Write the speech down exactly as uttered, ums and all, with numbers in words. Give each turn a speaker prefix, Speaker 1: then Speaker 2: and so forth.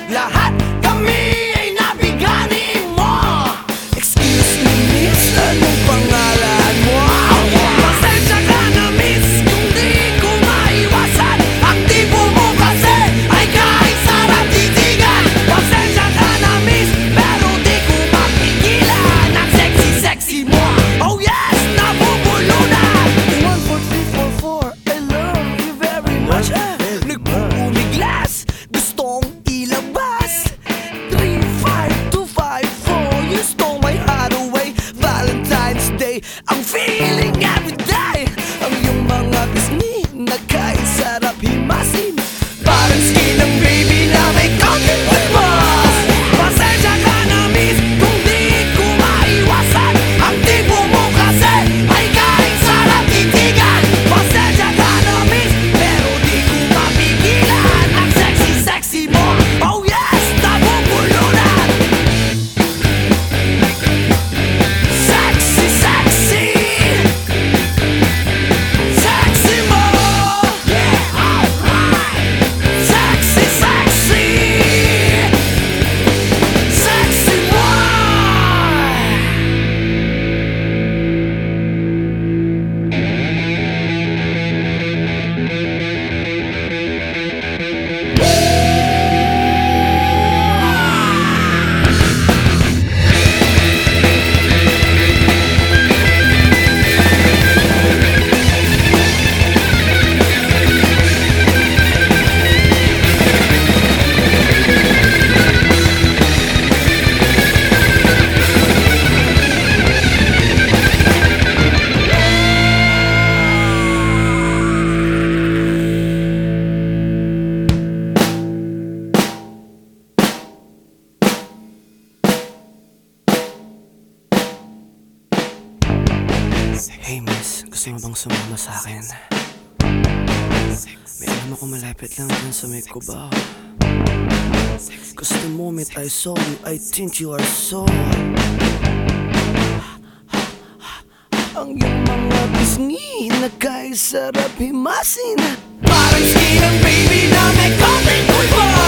Speaker 1: lahat kami ay nabigani mo. Excuse me miss, anong pangalan mo? Pasensya ka na miss, kung di ko maiwasan. Aktibo mo kasi ay kahit sarap titigan. Pasensya ka na miss, pero di ko mapigilan. Ang sexy-sexy mo, oh yes, nabubulunan. One, four, three, four, four, I love you very much. Nagpupumiglas, gustong ilabas. Three, five, two, five, four, you stole my heart away. Valentine's Day, ang feeling everyday. Ang iyong mga pisngi, nagkaisarap himasin. Parang skin ng baby na may konting ulmas. Pasensya ka na miss, kung di ko maiwasan. Ang tipo mo kasi ay kahit sarap titigan. Pasensya ka na miss, pero di ko mapigilan. Ang sexy-sexy mo, oh yes, nabubulunan. Sexy-sexy, sexy mo, yeah, alright. Sexy-sexy, sexy mo. Hey miss, gusto mo bang sumama sa akin? May alam ako malapit lang dyan sa may Cubao. Gusto mo meet I saw you, I think you are so. Ang iyong mga pisngi, nagkaisarap himasin. Parang skin ng baby na may konting kulbo.